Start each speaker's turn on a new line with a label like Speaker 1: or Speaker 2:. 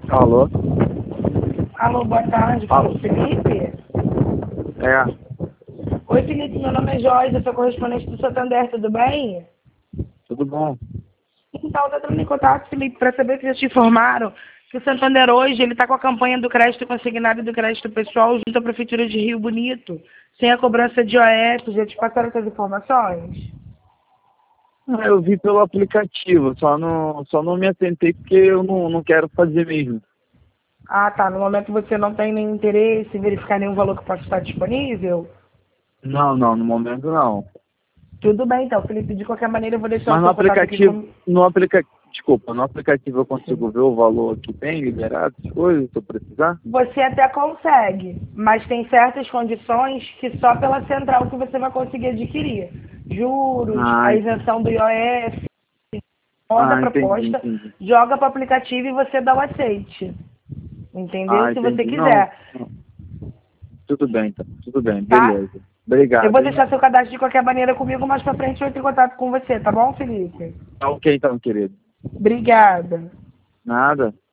Speaker 1: Alô?
Speaker 2: Alô, boa tarde, fala o Felipe?
Speaker 1: É,
Speaker 2: Oi, Felipe, meu nome é Joyce, eu sou correspondente do Santander, tudo bem?
Speaker 1: tudo bom?
Speaker 2: Então, eu tô entrando em contato, Felipe, para saber se já te informaram que o Santander hoje, ele tá com a campanha do crédito consignado e do crédito pessoal junto à Prefeitura de Rio Bonito, sem a cobrança de OF, já te passaram essas informações?
Speaker 1: Ah, eu vi pelo aplicativo, só não me atentei porque eu não quero fazer mesmo.
Speaker 2: Ah, tá, no momento você não tem nenhum interesse em verificar nenhum valor que possa estar disponível?
Speaker 1: Não, no momento não.
Speaker 2: Tudo bem, então, Felipe, de qualquer maneira eu vou deixar
Speaker 1: Mas
Speaker 2: o
Speaker 1: no
Speaker 2: seu contato aqui
Speaker 1: aplicativo,
Speaker 2: com...
Speaker 1: desculpa, no aplicativo eu consigo ver o valor que tem liberado, as coisas, se eu precisar?
Speaker 2: Você até consegue, mas tem certas condições que só pela central que você vai conseguir adquirir. Juros,
Speaker 1: Ah,
Speaker 2: a isenção do IOF, manda a proposta,
Speaker 1: entendi.
Speaker 2: joga para o aplicativo e você dá o aceite. Entendeu?
Speaker 1: Ah,
Speaker 2: Se você
Speaker 1: entendi. Não,
Speaker 2: quiser,
Speaker 1: não. Tudo bem, então. Tudo bem,
Speaker 2: tá?
Speaker 1: beleza.
Speaker 2: Eu vou
Speaker 1: Obrigado, hein?
Speaker 2: deixar seu cadastro de qualquer maneira comigo, mais pra frente eu entro em contato com você, tá bom, Felipe?
Speaker 1: Tá ok então, querido.
Speaker 2: Obrigada.
Speaker 1: Nada.